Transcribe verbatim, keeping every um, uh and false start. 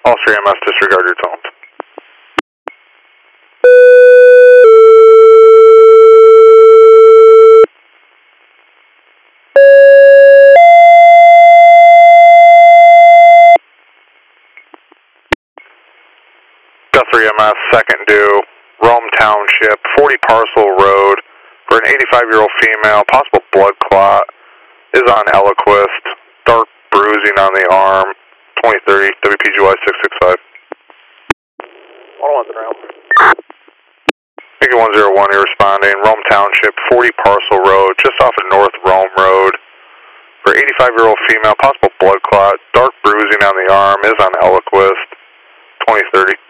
All three M S, disregard your tones. Guthrie M S, second due, Rome Township, forty Parcel Road, for an eighty-five-year-old female, possible blood clot, is on Eliquist, dark bruising on the arm, twenty thirty, W P G Y six six five. one oh one around. Mickey one zero one, you're responding, Rome Township, forty Parcel Road, just off of North Rome Road, for eighty-five-year-old female, possible blood clot, dark bruising on the arm, is on Eliquist, twenty thirty.